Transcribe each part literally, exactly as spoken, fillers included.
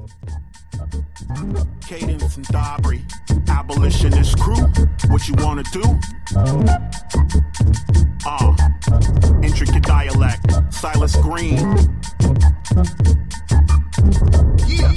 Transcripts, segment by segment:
Cadence and Dabri, abolitionist crew, what you wanna do? Uh, intricate dialect, Silas Green. Yeah,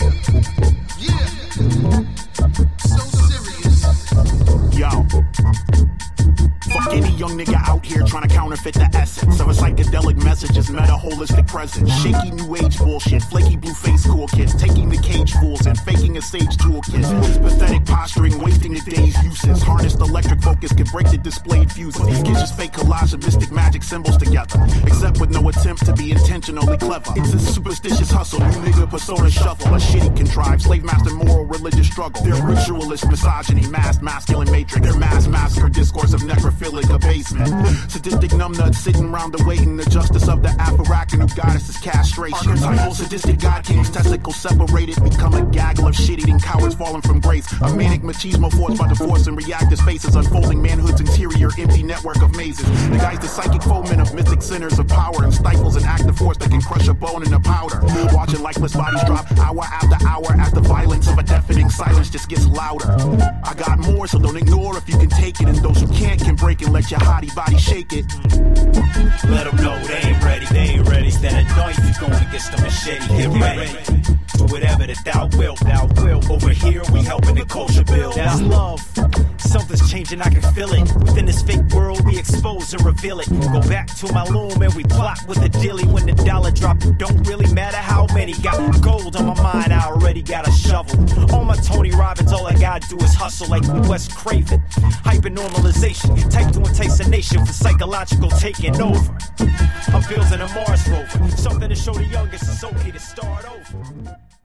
yeah, so serious. Yo. Fuck any young nigga out here trying to counterfeit the essence of a psychedelic message's meta holistic presence. Shaky new age bullshit, flaky blue face cool kids, taking the cage fools and faking a sage toolkit. Pathetic posturing, wasting the day's uses. Harnessed electric focus can break the displayed fuses. These kids just fake collage of mystic magic symbols together, except with no attempt to be intentionally clever. It's a superstitious hustle, new nigga persona shuffle, a shitty contrived slave master moral religious struggle. Their ritualist misogyny, masked masculine matrix. Their mass massacre discourse of necrophilic abasement. Sadistic numbnuts sitting around awaiting the justice of the Afro-Arakan goddess's castration. Archetypal sadistic god kings, testicles separated, become a gaggle of shit-eating cowards falling from grace. A manic machismo forced by the force and reactive spaces, unfolding manhood's interior empty network of mazes. The guy's the psychic foeman of mythic centers of power and stifles an active force that can crush a bone in a powder. Watching lifeless bodies drop hour after hour as the violence of a deafening silence just gets louder. I got more, so don't ignore if you can take it, and those who can't can break and let your hottie body shake it. Let them know they ain't ready, they ain't ready. Instead of knife, you going against the machete. Get ready. Do whatever that thou wilt, thou wilt. Over here, we helping the culture build. That's love. Something's changing, I can feel it. Within this fake world, we expose and reveal it. Go back to my loom and we plot with the dilly. When the dollar drop, it don't really matter how many. Got gold on my mind, I already got a shovel. On my Tony Robbins, all I gotta do is hustle like Wes Craven. Hyper normalization, type to entice a nation for psychological taking over. I'm building a Mars rover, something to show the youngest it's okay to start over.